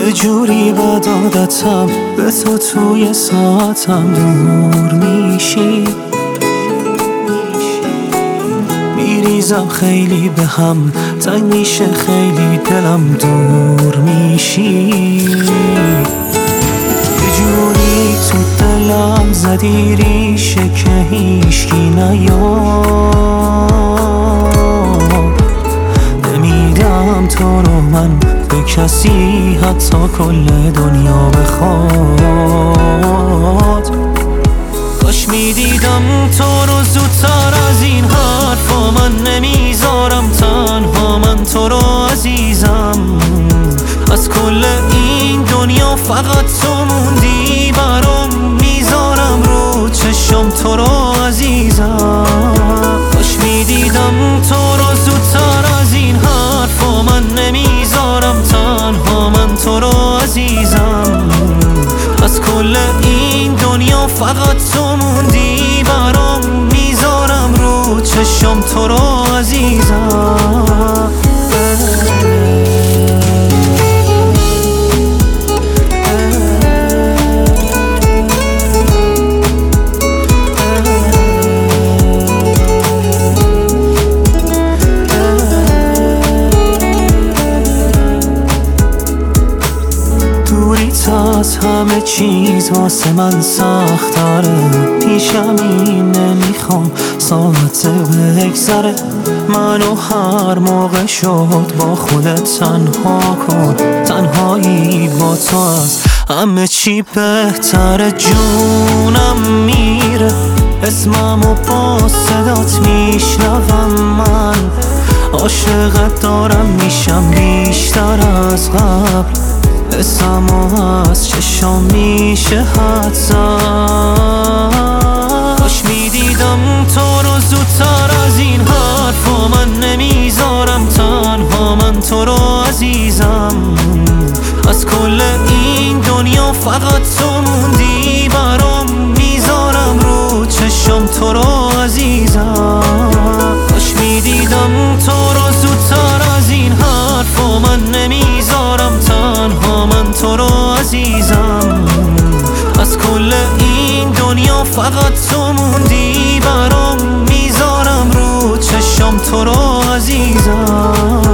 یه جوری بد عادتم به تو توی ساعتم دور میشی، میریزم خیلی به هم، تنگ میشه خیلی دلم، دور میشی. یه جوری تو دلم زدی ریشه که هیچکی نیاد، نمیدم تو رو من به کسی حتی کل دنیا بخواد. کاش میدیدم تو رو زودتر از این حرفا، من نمیذارم تنها، من تو رو عزیزم، از کل این دنیا فقط تو موندی برام، میذارم رو چشم تو رو عزیزم. کاش میدیدم تو رو زودتر از این حرفا، من نمیذارم تنها، من تو رو عزیزم، از کل این دنیا فقط تو موندی برام، میذارم رو چشم تو رو عزیزم. از همه چیز واسه من سخت داره، پیشم این نمیخوام ساعت بگذره، منو هر موقع شد با خودت تنها کن، تنهایی با تو از همه چی بهتره، جونم میره اسممو با صدات میشنوم، من عاشقت دارم میشم بیشتر از قبل، اسمو از چشم میشه حد زد. کاش میدیدم تو رو زودتر از این حرفا، من نمیذارم تنها، من تو رو عزیزم، از کل این دنیا فقط تو موندی برام، میذارم رو چشم تو رو عزیزم. کاش میدیدم تو رو زودتر از این حرفا، من نمیذارم تنها، من تو رو عزیزم، از کل این دنیا فقط تو موندی برام، میذارم رو چشم تو رو عزیزم.